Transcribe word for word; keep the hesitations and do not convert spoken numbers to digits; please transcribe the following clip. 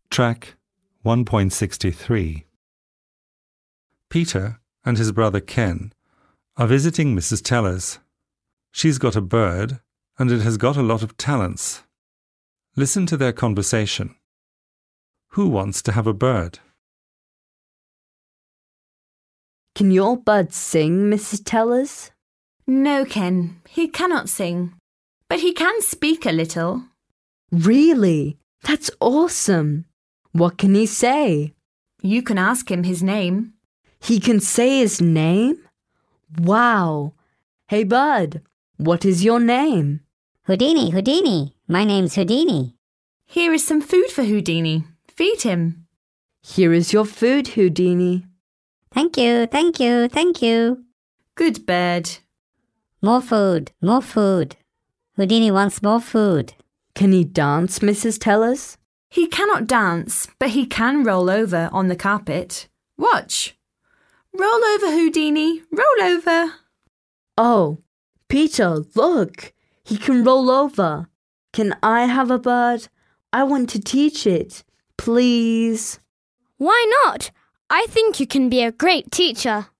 Track one point six three. Peter and his brother Ken are visiting Missus Tellers. She's got a bird and it has got a lot of talents. Listen to their conversation. Who wants to have a bird? Can your bird sing, Missus Tellers? No, Ken, he cannot sing, but he can speak a little. Really? That's awesome. What can he say? You can ask him his name. He can say his name? Wow. Hey, bud, what is your name? Houdini, Houdini. My name's Houdini. Here is some food for Houdini. Feed him. Here is your food, Houdini. Thank you, thank you, thank you. Good bird. More food, more food. Houdini wants more food. Can he dance, Missus Tellers? He cannot dance, but he can roll over on the carpet. Watch. Roll over, Houdini. Roll over. Oh, Peter, look. He can roll over. Can I have a bird? I want to teach it. Please. Why not? I think you can be a great teacher.